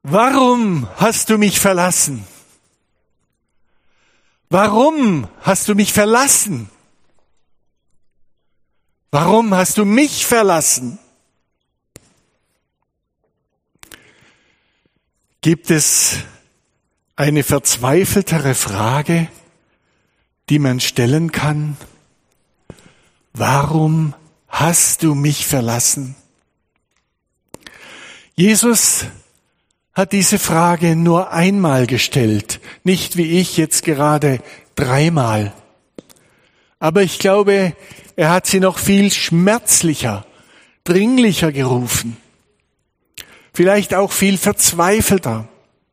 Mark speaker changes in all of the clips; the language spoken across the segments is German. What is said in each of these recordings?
Speaker 1: Warum hast du mich verlassen? Warum hast du mich verlassen? Warum hast du mich verlassen? Gibt es eine verzweifeltere Frage, die man stellen kann? Warum hast du mich verlassen? Jesus hat diese Frage nur einmal gestellt, nicht wie ich jetzt gerade 3-mal. Aber ich glaube, er hat sie noch viel schmerzlicher, dringlicher gerufen. Vielleicht auch viel verzweifelter.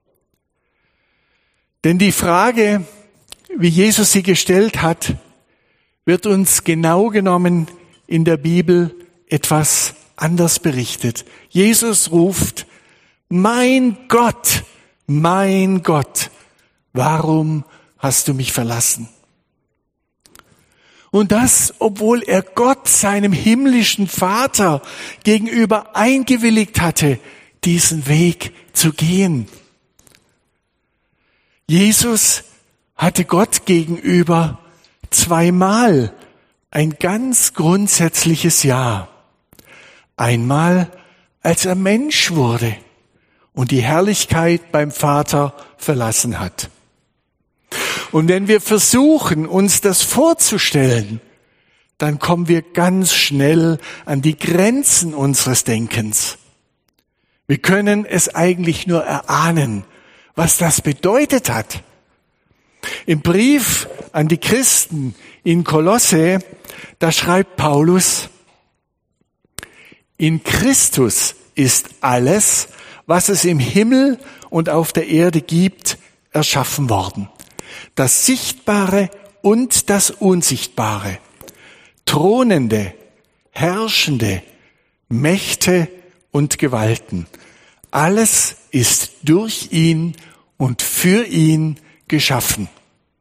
Speaker 1: Denn die Frage, wie Jesus sie gestellt hat, wird uns genau genommen in der Bibel etwas anders berichtet. Jesus ruft: Mein Gott, warum hast du mich verlassen? Und das, obwohl er Gott, seinem himmlischen Vater, gegenüber eingewilligt hatte, diesen Weg zu gehen. Jesus hatte Gott gegenüber 2-mal ein ganz grundsätzliches Ja. Einmal, als er Mensch wurde und die Herrlichkeit beim Vater verlassen hat. Und wenn wir versuchen, uns das vorzustellen, dann kommen wir ganz schnell an die Grenzen unseres Denkens. Wir können es eigentlich nur erahnen, was das bedeutet hat. Im Brief an die Christen in Kolosse, da schreibt Paulus: In Christus ist alles, was es im Himmel und auf der Erde gibt, erschaffen worden. Das Sichtbare und das Unsichtbare, Thronende, Herrschende, Mächte und Gewalten. Alles ist durch ihn und für ihn geschaffen.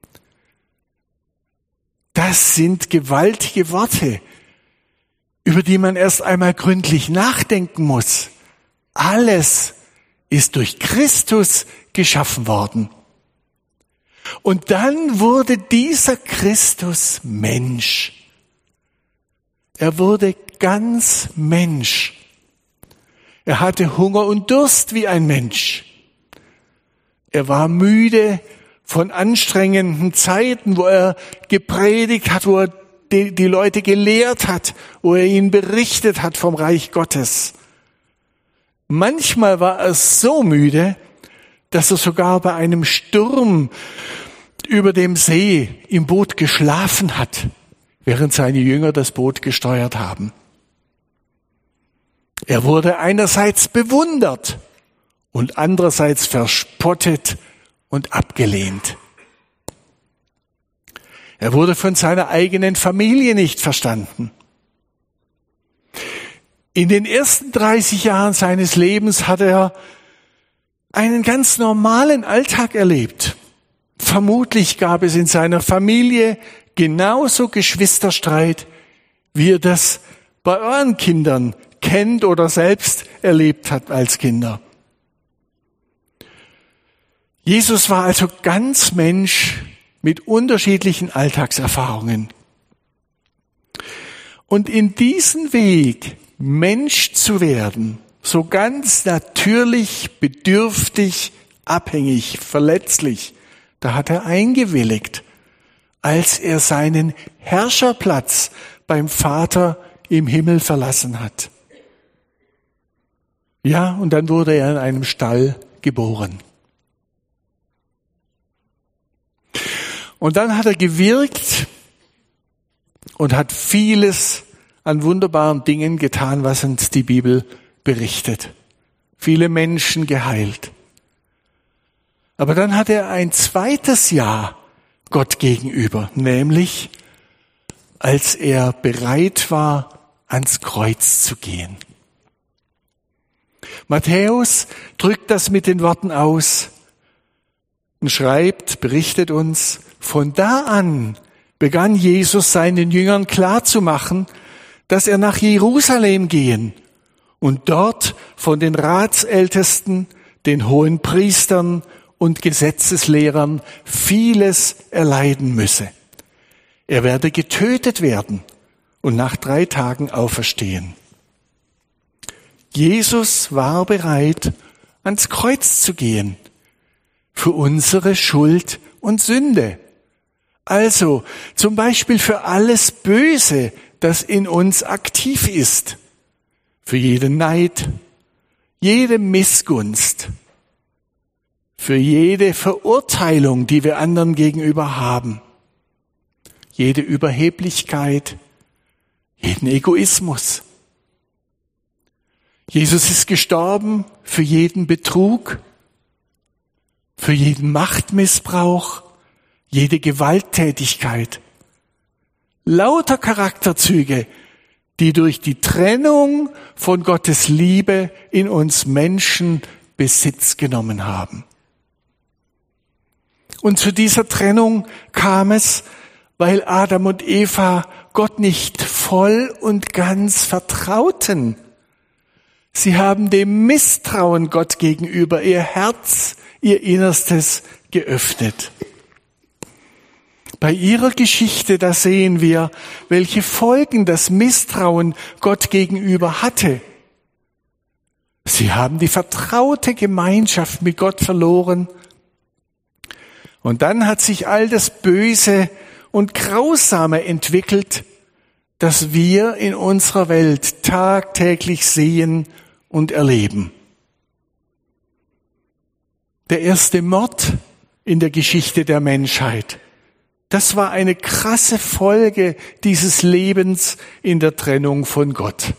Speaker 1: Das sind gewaltige Worte, über die man erst einmal gründlich nachdenken muss. Alles ist durch Christus geschaffen worden. Und dann wurde dieser Christus Mensch. Er wurde ganz Mensch. Er hatte Hunger und Durst wie ein Mensch. Er war müde von anstrengenden Zeiten, wo er gepredigt hat, wo er die Leute gelehrt hat, wo er ihnen berichtet hat vom Reich Gottes. Manchmal war er so müde, dass er sogar bei einem Sturm über dem See im Boot geschlafen hat, während seine Jünger das Boot gesteuert haben. Er wurde einerseits bewundert und andererseits verspottet und abgelehnt. Er wurde von seiner eigenen Familie nicht verstanden. In den ersten 30 Jahren seines Lebens hat er einen ganz normalen Alltag erlebt. Vermutlich gab es in seiner Familie genauso Geschwisterstreit, wie ihr das bei euren Kindern kennt oder selbst erlebt hat als Kinder. Jesus war also ganz Mensch mit unterschiedlichen Alltagserfahrungen. Und in diesen Weg, Mensch zu werden, so ganz natürlich, bedürftig, abhängig, verletzlich, da hat er eingewilligt, als er seinen Herrscherplatz beim Vater im Himmel verlassen hat. Ja, und dann wurde er in einem Stall geboren. Und dann hat er gewirkt und hat vieles an wunderbaren Dingen getan, was uns die Bibel berichtet. Viele Menschen geheilt. Aber dann hat er ein zweites Ja Gott gegenüber, nämlich als er bereit war, ans Kreuz zu gehen. Matthäus drückt das mit den Worten aus und berichtet uns: Von da an begann Jesus seinen Jüngern klarzumachen, dass er nach Jerusalem gehen und dort von den Ratsältesten, den Hohenpriestern und Gesetzeslehrern vieles erleiden müsse. Er werde getötet werden und nach 3 Tagen auferstehen. Jesus war bereit, ans Kreuz zu gehen für unsere Schuld und Sünde. Also zum Beispiel für alles Böse, das in uns aktiv ist. Für jeden Neid, jede Missgunst, für jede Verurteilung, die wir anderen gegenüber haben, jede Überheblichkeit, jeden Egoismus. Jesus ist gestorben für jeden Betrug, für jeden Machtmissbrauch, jede Gewalttätigkeit. Lauter Charakterzüge, die durch die Trennung von Gottes Liebe in uns Menschen Besitz genommen haben. Und zu dieser Trennung kam es, weil Adam und Eva Gott nicht voll und ganz vertrauten. Sie haben dem Misstrauen Gott gegenüber ihr Herz, ihr Innerstes geöffnet. Bei ihrer Geschichte, da sehen wir, welche Folgen das Misstrauen Gott gegenüber hatte. Sie haben die vertraute Gemeinschaft mit Gott verloren. Und dann hat sich all das Böse und Grausame entwickelt, das wir in unserer Welt tagtäglich sehen und erleben. Der erste Mord in der Geschichte der Menschheit, das war eine krasse Folge dieses Lebens in der Trennung von Gott.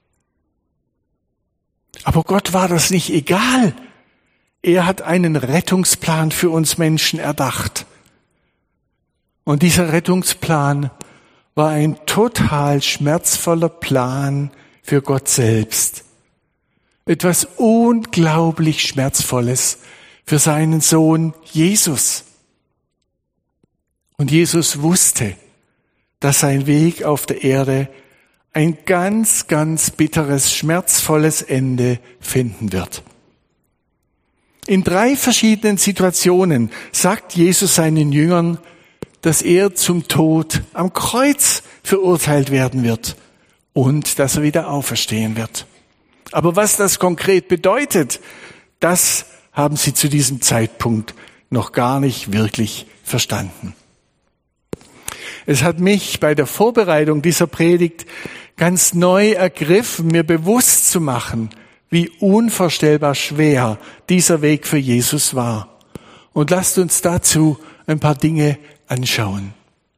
Speaker 1: Aber Gott war das nicht egal. Er hat einen Rettungsplan für uns Menschen erdacht. Und dieser Rettungsplan war ein total schmerzvoller Plan für Gott selbst. Etwas unglaublich Schmerzvolles für seinen Sohn Jesus. Und Jesus wusste, dass sein Weg auf der Erde ein ganz, ganz bitteres, schmerzvolles Ende finden wird. In 3 verschiedenen Situationen sagt Jesus seinen Jüngern, dass er zum Tod am Kreuz verurteilt werden wird und dass er wieder auferstehen wird. Aber was das konkret bedeutet, das haben sie zu diesem Zeitpunkt noch gar nicht wirklich verstanden. Es hat mich bei der Vorbereitung dieser Predigt ganz neu ergriffen, mir bewusst zu machen, wie unvorstellbar schwer dieser Weg für Jesus war. Und lasst uns dazu ein paar Dinge anschauen.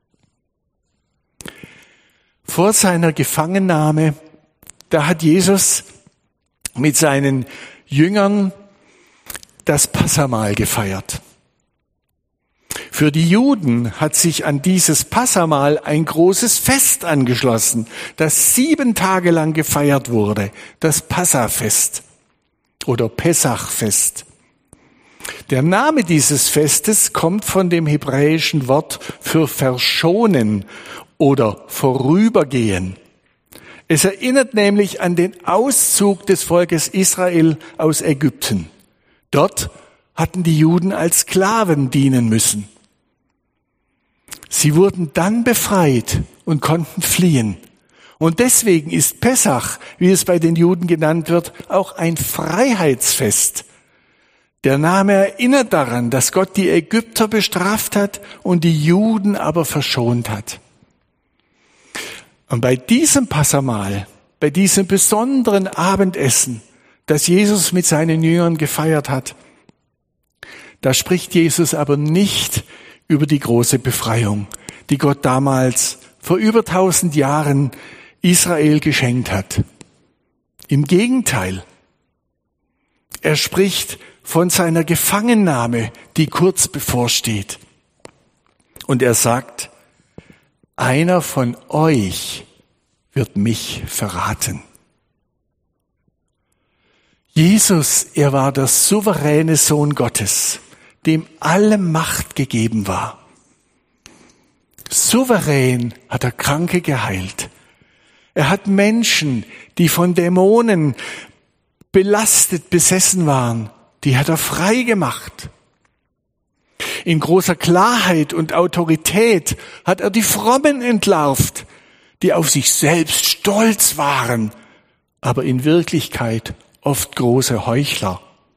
Speaker 1: Vor seiner Gefangennahme, da hat Jesus mit seinen Jüngern das Passahmahl gefeiert. Für die Juden hat sich an dieses Passahmahl ein großes Fest angeschlossen, das 7 Tage lang gefeiert wurde, das Passahfest oder Pessachfest. Der Name dieses Festes kommt von dem hebräischen Wort für verschonen oder vorübergehen. Es erinnert nämlich an den Auszug des Volkes Israel aus Ägypten. Dort hatten die Juden als Sklaven dienen müssen. Sie wurden dann befreit und konnten fliehen. Und deswegen ist Pessach, wie es bei den Juden genannt wird, auch ein Freiheitsfest. Der Name erinnert daran, dass Gott die Ägypter bestraft hat und die Juden aber verschont hat. Und bei diesem Passahmahl, bei diesem besonderen Abendessen, das Jesus mit seinen Jüngern gefeiert hat, da spricht Jesus aber nicht über die große Befreiung, die Gott damals vor über 1000 Jahren Israel geschenkt hat. Im Gegenteil, er spricht von seiner Gefangennahme, die kurz bevorsteht. Und er sagt, einer von euch wird mich verraten. Jesus, er war der souveräne Sohn Gottes, dem alle Macht gegeben war. Souverän hat er Kranke geheilt. Er hat Menschen, die von Dämonen belastet, besessen waren, die hat er frei gemacht. In großer Klarheit und Autorität hat er die Frommen entlarvt, die auf sich selbst stolz waren, aber in Wirklichkeit oft große Heuchler.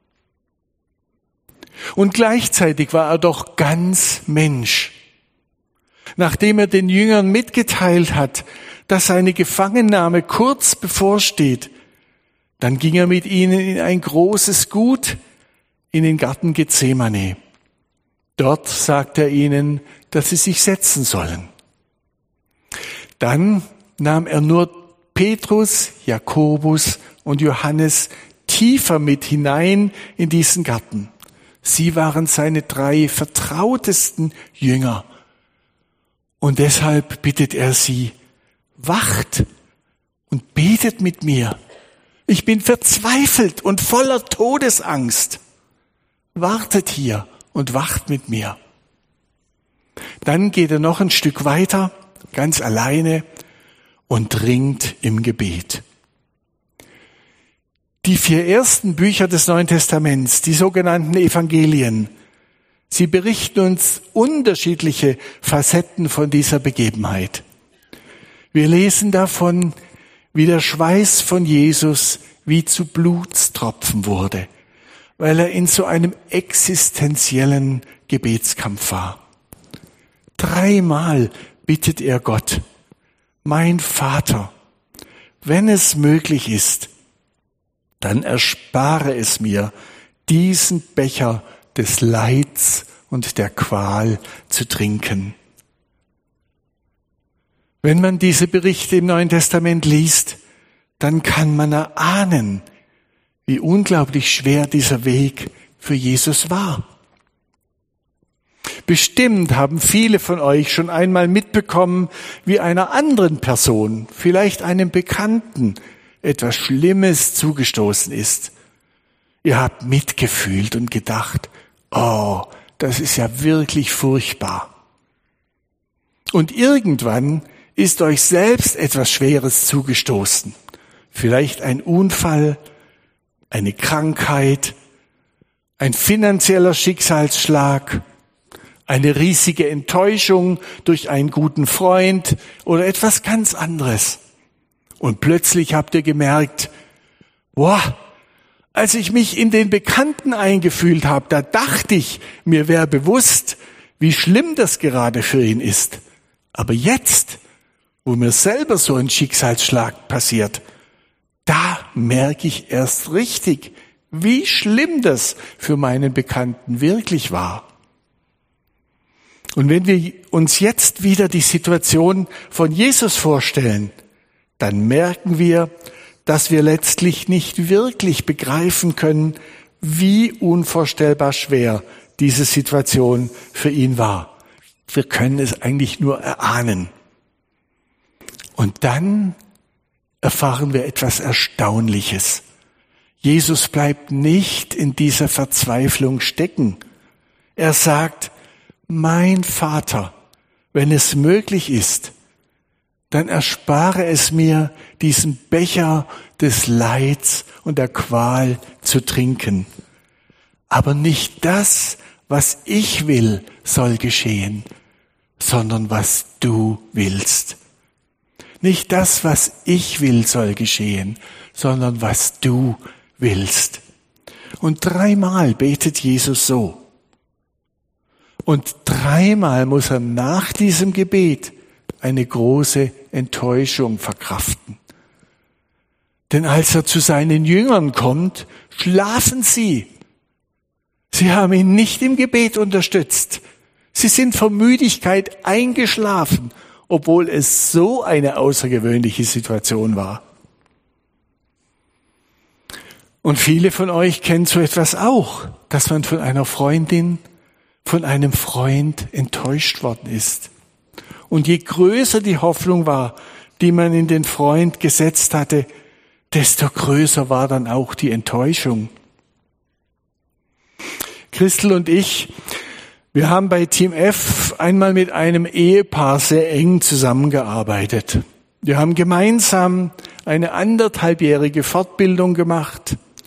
Speaker 1: Und gleichzeitig war er doch ganz Mensch. Nachdem er den Jüngern mitgeteilt hat, dass seine Gefangennahme kurz bevorsteht, dann ging er mit ihnen in ein großes Gut, in den Garten Gethsemane. Dort sagte er ihnen, dass sie sich setzen sollen. Dann nahm er nur Petrus, Jakobus und Johannes tiefer mit hinein in diesen Garten. Sie waren seine 3 vertrautesten Jünger. Und deshalb bittet er sie, wacht und betet mit mir. Ich bin verzweifelt und voller Todesangst. Wartet hier und wacht mit mir. Dann geht er noch ein Stück weiter, ganz alleine, und ringt im Gebet. Die 4 ersten Bücher des Neuen Testaments, die sogenannten Evangelien, sie berichten uns unterschiedliche Facetten von dieser Begebenheit. Wir lesen davon, wie der Schweiß von Jesus wie zu Blutstropfen wurde, weil er in so einem existenziellen Gebetskampf war. 3-mal bittet er Gott, mein Vater, wenn es möglich ist, dann erspare es mir, diesen Becher des Leids und der Qual zu trinken. Wenn man diese Berichte im Neuen Testament liest, dann kann man erahnen, wie unglaublich schwer dieser Weg für Jesus war. Bestimmt haben viele von euch schon einmal mitbekommen, wie einer anderen Person, vielleicht einem Bekannten, etwas Schlimmes zugestoßen ist. Ihr habt mitgefühlt und gedacht, oh, das ist ja wirklich furchtbar. Und irgendwann ist euch selbst etwas Schweres zugestoßen. Vielleicht ein Unfall, eine Krankheit, ein finanzieller Schicksalsschlag, eine riesige Enttäuschung durch einen guten Freund oder etwas ganz anderes. Und plötzlich habt ihr gemerkt, boah, als ich mich in den Bekannten eingefühlt habe, da dachte ich, mir wäre bewusst, wie schlimm das gerade für ihn ist. Aber jetzt, wo mir selber so ein Schicksalsschlag passiert, da merke ich erst richtig, wie schlimm das für meinen Bekannten wirklich war. Und wenn wir uns jetzt wieder die Situation von Jesus vorstellen, dann merken wir, dass wir letztlich nicht wirklich begreifen können, wie unvorstellbar schwer diese Situation für ihn war. Wir können es eigentlich nur erahnen. Und dann erfahren wir etwas Erstaunliches. Jesus bleibt nicht in dieser Verzweiflung stecken. Er sagt, mein Vater, wenn es möglich ist, dann erspare es mir, diesen Becher des Leids und der Qual zu trinken. Aber nicht das, was ich will, soll geschehen, sondern was du willst. Nicht das, was ich will, soll geschehen, sondern was du willst. Und 3-mal betet Jesus so. Und 3-mal muss er nach diesem Gebet eine große Enttäuschung verkraften. Denn als er zu seinen Jüngern kommt, schlafen sie. Sie haben ihn nicht im Gebet unterstützt. Sie sind vor Müdigkeit eingeschlafen, obwohl es so eine außergewöhnliche Situation war. Und viele von euch kennen so etwas auch, dass man von einer Freundin, von einem Freund enttäuscht worden ist. Und je größer die Hoffnung war, die man in den Freund gesetzt hatte, desto größer war dann auch die Enttäuschung. Christel und ich, wir haben bei Team F einmal mit einem Ehepaar sehr eng zusammengearbeitet. Wir haben gemeinsam eine 1,5-jährige Fortbildung gemacht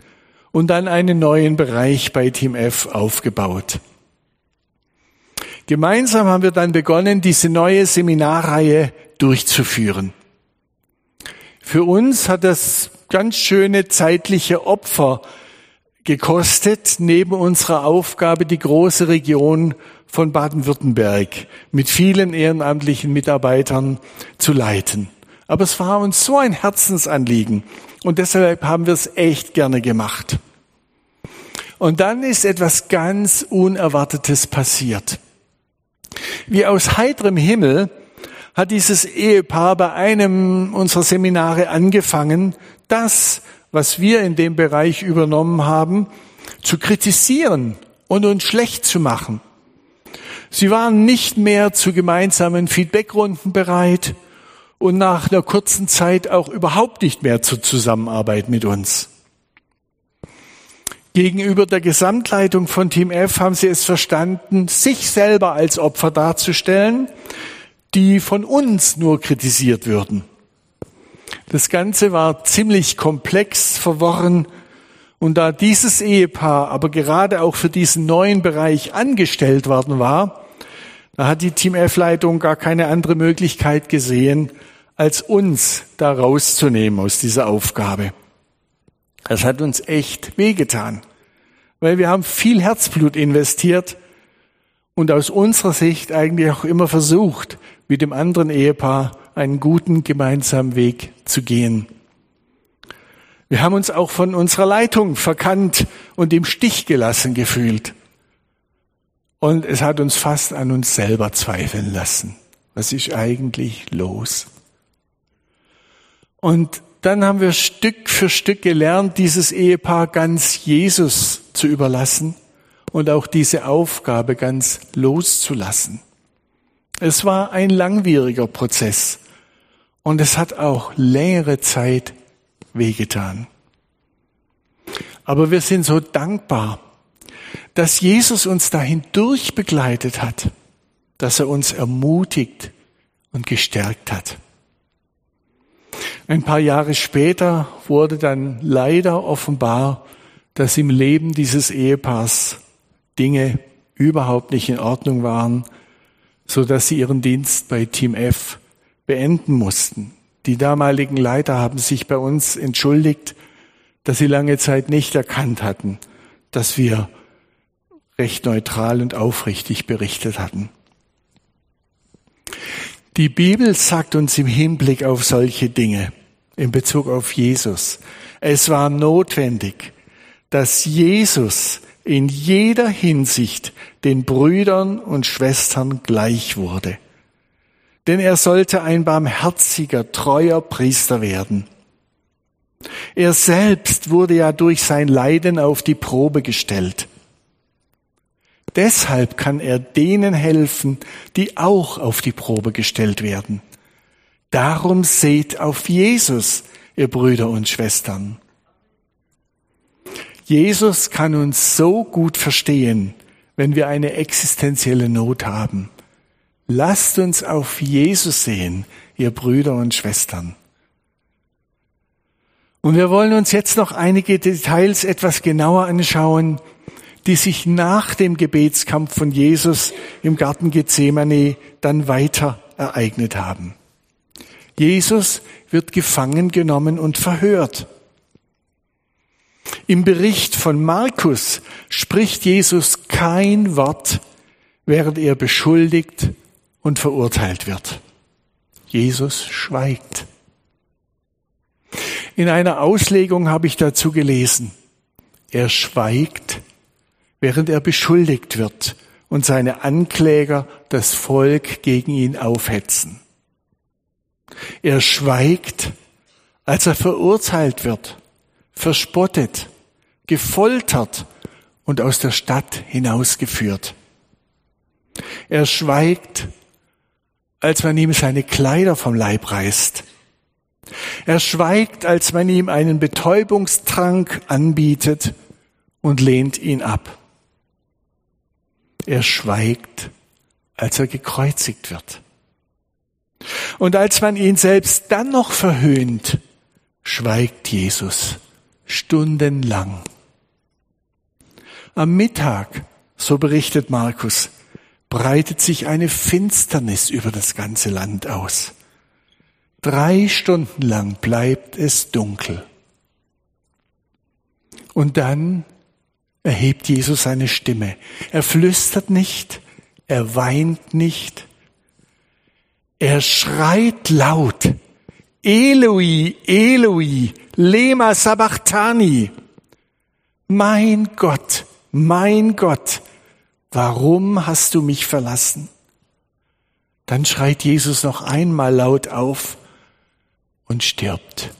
Speaker 1: und dann einen neuen Bereich bei Team F aufgebaut. Gemeinsam haben wir dann begonnen, diese neue Seminarreihe durchzuführen. Für uns hat das ganz schöne zeitliche Opfer gekostet, neben unserer Aufgabe, die große Region von Baden-Württemberg mit vielen ehrenamtlichen Mitarbeitern zu leiten. Aber es war uns so ein Herzensanliegen und deshalb haben wir es echt gerne gemacht. Und dann ist etwas ganz Unerwartetes passiert. Wie aus heiterem Himmel hat dieses Ehepaar bei einem unserer Seminare angefangen, das, was wir in dem Bereich übernommen haben, zu kritisieren und uns schlecht zu machen. Sie waren nicht mehr zu gemeinsamen Feedbackrunden bereit und nach einer kurzen Zeit auch überhaupt nicht mehr zur Zusammenarbeit mit uns. Gegenüber der Gesamtleitung von Team F haben sie es verstanden, sich selber als Opfer darzustellen, die von uns nur kritisiert würden. Das Ganze war ziemlich komplex, verworren, und da dieses Ehepaar aber gerade auch für diesen neuen Bereich angestellt worden war, da hat die Team F-Leitung gar keine andere Möglichkeit gesehen, als uns da rauszunehmen aus dieser Aufgabe. Das hat uns echt wehgetan, weil wir haben viel Herzblut investiert und aus unserer Sicht eigentlich auch immer versucht, mit dem anderen Ehepaar einen guten gemeinsamen Weg zu gehen. Wir haben uns auch von unserer Leitung verkannt und im Stich gelassen gefühlt. Und es hat uns fast an uns selber zweifeln lassen. Was ist eigentlich los? Und dann haben wir Stück für Stück gelernt, dieses Ehepaar ganz Jesus zu überlassen und auch diese Aufgabe ganz loszulassen. Es war ein langwieriger Prozess und es hat auch längere Zeit wehgetan. Aber wir sind so dankbar, dass Jesus uns dahin durchbegleitet hat, dass er uns ermutigt und gestärkt hat. Ein paar Jahre später wurde dann leider offenbar, dass im Leben dieses Ehepaars Dinge überhaupt nicht in Ordnung waren, so dass sie ihren Dienst bei Team F beenden mussten. Die damaligen Leiter haben sich bei uns entschuldigt, dass sie lange Zeit nicht erkannt hatten, dass wir recht neutral und aufrichtig berichtet hatten. Die Bibel sagt uns im Hinblick auf solche Dinge, in Bezug auf Jesus, es war notwendig, dass Jesus in jeder Hinsicht den Brüdern und Schwestern gleich wurde. Denn er sollte ein barmherziger, treuer Priester werden. Er selbst wurde ja durch sein Leiden auf die Probe gestellt. Deshalb kann er denen helfen, die auch auf die Probe gestellt werden. Darum seht auf Jesus, ihr Brüder und Schwestern. Jesus kann uns so gut verstehen, wenn wir eine existenzielle Not haben. Lasst uns auf Jesus sehen, ihr Brüder und Schwestern. Und wir wollen uns jetzt noch einige Details etwas genauer anschauen, die sich nach dem Gebetskampf von Jesus im Garten Gethsemane dann weiter ereignet haben. Jesus wird gefangen genommen und verhört. Im Bericht von Markus spricht Jesus kein Wort, während er beschuldigt und verurteilt wird. Jesus schweigt. In einer Auslegung habe ich dazu gelesen, er schweigt, während er beschuldigt wird und seine Ankläger das Volk gegen ihn aufhetzen. Er schweigt, als er verurteilt wird, verspottet, gefoltert und aus der Stadt hinausgeführt. Er schweigt, als man ihm seine Kleider vom Leib reißt. Er schweigt, als man ihm einen Betäubungstrank anbietet und lehnt ihn ab. Er schweigt, als er gekreuzigt wird. Und als man ihn selbst dann noch verhöhnt, schweigt Jesus stundenlang. Am Mittag, so berichtet Markus, breitet sich eine Finsternis über das ganze Land aus. 3 Stunden lang bleibt es dunkel. Und dann erhebt Jesus seine Stimme. Er flüstert nicht, er weint nicht. Er schreit laut, Eloi, Eloi, lema sabachthani. Mein Gott, warum hast du mich verlassen? Dann schreit Jesus noch einmal laut auf und stirbt.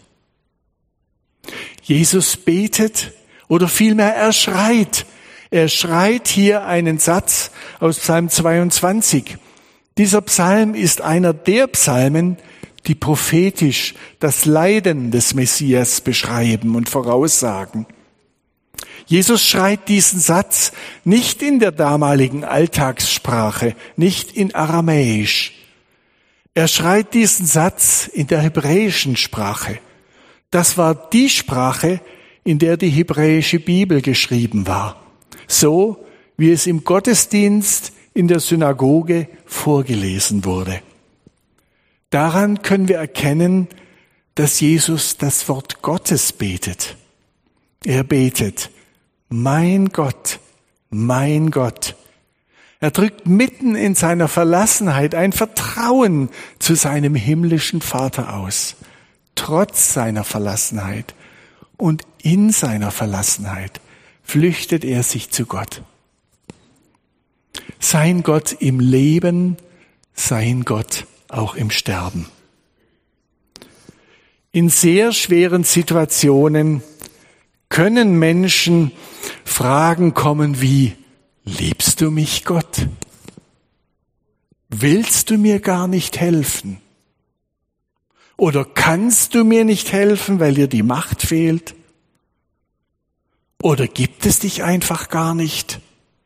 Speaker 1: Jesus betet, oder vielmehr er schreit. Er schreit hier einen Satz aus Psalm 22. Dieser Psalm ist einer der Psalmen, die prophetisch das Leiden des Messias beschreiben und voraussagen. Jesus schreit diesen Satz nicht in der damaligen Alltagssprache, nicht in Aramäisch. Er schreit diesen Satz in der hebräischen Sprache. Das war die Sprache, in der die hebräische Bibel geschrieben war. So, wie es im Gottesdienst in der Synagoge vorgelesen wurde. Daran können wir erkennen, dass Jesus das Wort Gottes betet. Er betet, mein Gott, mein Gott. Er drückt mitten in seiner Verlassenheit ein Vertrauen zu seinem himmlischen Vater aus. Trotz seiner Verlassenheit und in seiner Verlassenheit flüchtet er sich zu Gott. Sein Gott im Leben, sein Gott auch im Sterben. In sehr schweren Situationen können Menschen Fragen kommen wie, liebst du mich, Gott? Willst du mir gar nicht helfen? Oder kannst du mir nicht helfen, weil dir die Macht fehlt? Oder gibt es dich einfach gar nicht?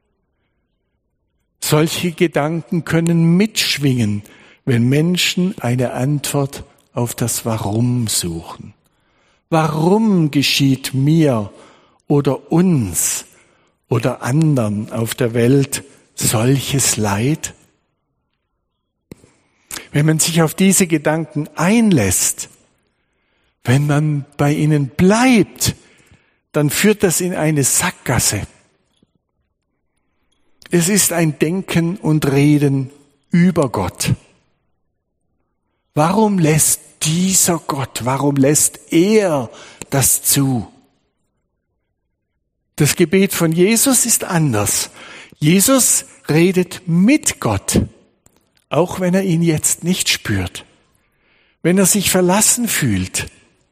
Speaker 1: Solche Gedanken können mitschwingen, wenn Menschen eine Antwort auf das Warum suchen. Warum geschieht mir oder uns oder anderen auf der Welt solches Leid? Wenn man sich auf diese Gedanken einlässt, wenn man bei ihnen bleibt, dann führt das in eine Sackgasse. Es ist ein Denken und Reden über Gott. Warum lässt dieser Gott, warum lässt er das zu? Das Gebet von Jesus ist anders. Jesus redet mit Gott, auch wenn er ihn jetzt nicht spürt. Wenn er sich verlassen fühlt,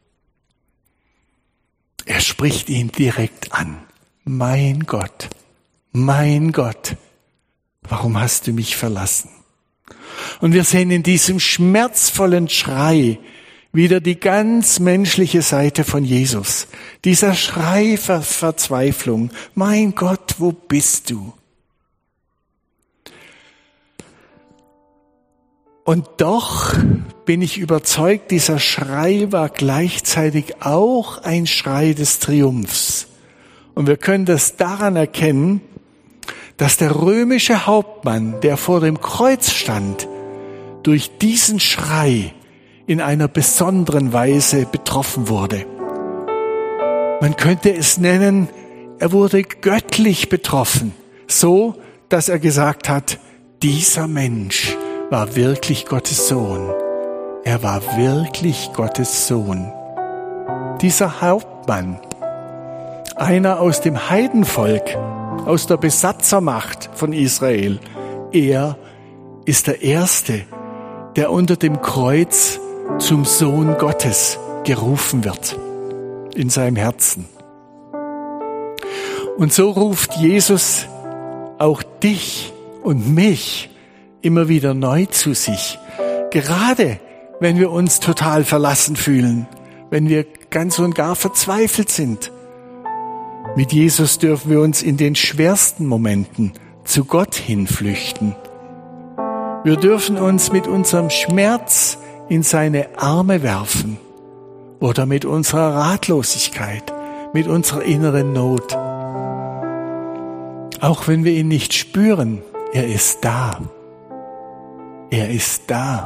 Speaker 1: er spricht ihn direkt an. Mein Gott, warum hast du mich verlassen? Und wir sehen in diesem schmerzvollen Schrei wieder die ganz menschliche Seite von Jesus. Dieser Schrei der Verzweiflung. Mein Gott, wo bist du? Und doch bin ich überzeugt, dieser Schrei war gleichzeitig auch ein Schrei des Triumphs. Und wir können das daran erkennen, dass der römische Hauptmann, der vor dem Kreuz stand, durch diesen Schrei in einer besonderen Weise betroffen wurde. Man könnte es nennen, er wurde göttlich betroffen, so dass er gesagt hat, dieser Mensch war wirklich Gottes Sohn. Er war wirklich Gottes Sohn. Dieser Hauptmann, einer aus dem Heidenvolk, aus der Besatzermacht von Israel, er ist der Erste, der unter dem Kreuz zum Sohn Gottes gerufen wird, in seinem Herzen. Und so ruft Jesus auch dich und mich immer wieder neu zu sich, gerade wenn wir uns total verlassen fühlen, wenn wir ganz und gar verzweifelt sind. Mit Jesus dürfen wir uns in den schwersten Momenten zu Gott hinflüchten. Wir dürfen uns mit unserem Schmerz in seine Arme werfen oder mit unserer Ratlosigkeit, mit unserer inneren Not. Auch wenn wir ihn nicht spüren, er ist da. Er ist da.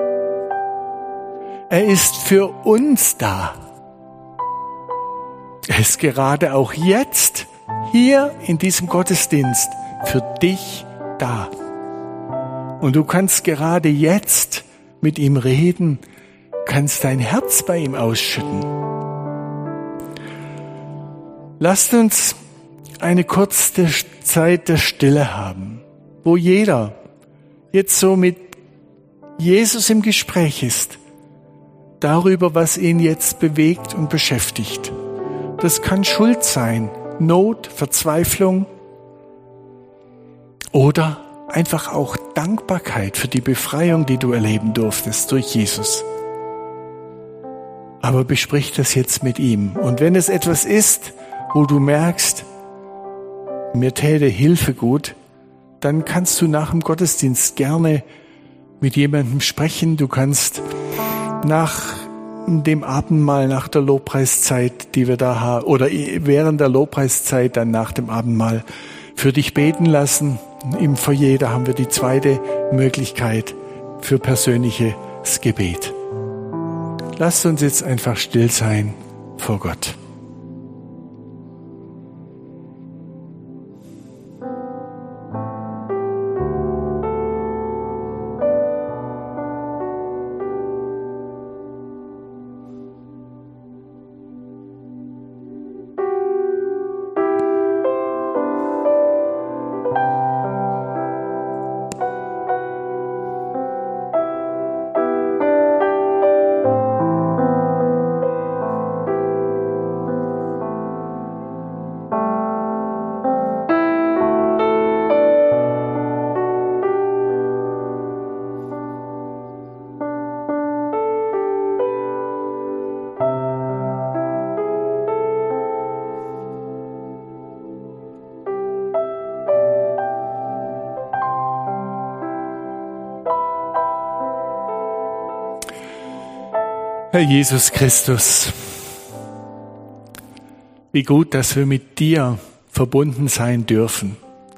Speaker 1: Er ist für uns da. Er ist gerade auch jetzt hier in diesem Gottesdienst für dich da. Und du kannst gerade jetzt mit ihm reden, kannst dein Herz bei ihm ausschütten. Lasst uns eine kurze Zeit der Stille haben, wo jeder jetzt so mit Jesus im Gespräch ist, darüber, was ihn jetzt bewegt und beschäftigt. Das kann Schuld sein, Not, Verzweiflung oder einfach auch Dankbarkeit für die Befreiung, die du erleben durftest durch Jesus. Aber besprich das jetzt mit ihm. Und wenn es etwas ist, wo du merkst, mir täte Hilfe gut, dann kannst du nach dem Gottesdienst gerne mit jemandem sprechen. Du kannst nach dem Abendmahl, nach der Lobpreiszeit, die wir da haben, oder während der Lobpreiszeit, dann nach dem Abendmahl für dich beten lassen. Im Foyer, da haben wir die zweite Möglichkeit für persönliches Gebet. Lasst uns jetzt einfach still sein vor Gott. Herr Jesus Christus, wie gut, dass wir mit dir verbunden sein dürfen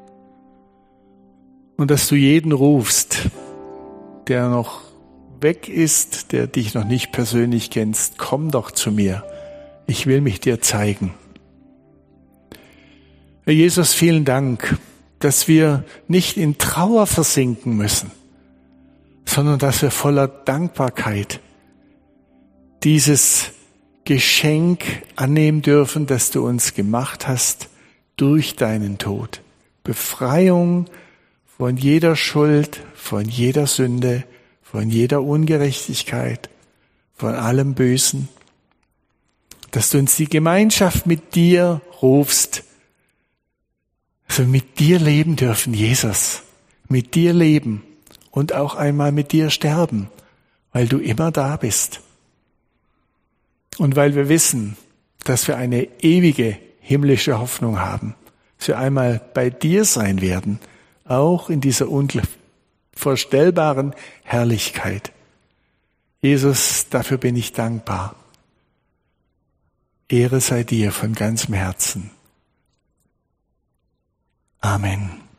Speaker 1: und dass du jeden rufst, der noch weg ist, der dich noch nicht persönlich kennst. Komm doch zu mir, ich will mich dir zeigen. Herr Jesus, vielen Dank, dass wir nicht in Trauer versinken müssen, sondern dass wir voller Dankbarkeit dieses Geschenk annehmen dürfen, das du uns gemacht hast durch deinen Tod. Befreiung von jeder Schuld, von jeder Sünde, von jeder Ungerechtigkeit, von allem Bösen. Dass du uns die Gemeinschaft mit dir rufst, dass wir mit dir leben dürfen, Jesus. Mit dir leben und auch einmal mit dir sterben, weil du immer da bist. Und weil wir wissen, dass wir eine ewige himmlische Hoffnung haben, dass wir einmal bei dir sein werden, auch in dieser unvorstellbaren Herrlichkeit. Jesus, dafür bin ich dankbar. Ehre sei dir von ganzem Herzen. Amen.